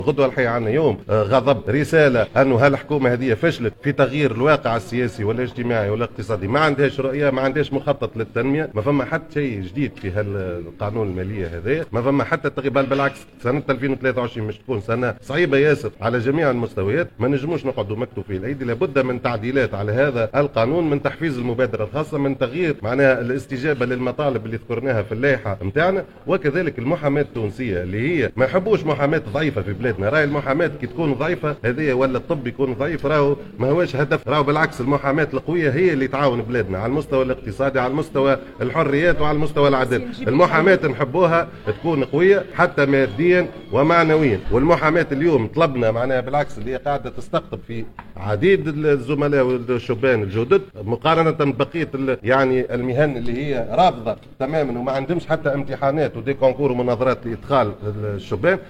غدوه الحقيقه عندنا يوم غضب، رساله انه هالحكومه هذه فشلت في تغيير الواقع السياسي والاجتماعي والاقتصادي، ما عندهاش رؤيه، ما عندهاش مخطط للتنميه، ما فما حتى شيء جديد في هالقانون الماليه هذا، ما فما حتى تغيير، بل بالعكس سنه 2023 مش تكون سنه صعيبه ياسر على جميع المستويات، ما نجموش نقعدوا مكتوفي الايدي، لابد من تعديلات على هذا القانون، من تحفيز المبادره الخاصه، من تغيير معناها الاستجابه للمطالب اللي ذكرناها في اللائحه نتاعنا، وكذلك المحاماه التونسيه اللي هي ما يحبوش محاماه ضعيفه في بلادنا، راهي المحاماه كي تكون ضعيفه هذه ولا الطب يكون ضعيف راهو ما هوش هدف، راهو بالعكس المحاماه القويه هي اللي تعاون بلادنا على المستوى الاقتصادي، على المستوى الحريات، وعلى المستوى العدل. المحاماه نحبوها تكون قويه حتى ماديا ومعنويا، والمحاماه اليوم طلبنا معناها بالعكس اللي هي قاعده تستقطب في عديد الزملاء والشبان الجدد مقارنه ببقيه يعني المهن اللي هي رافضه تماما وما عندهمش حتى امتحانات ودي كونكور ومناظرات لادخال الشبان،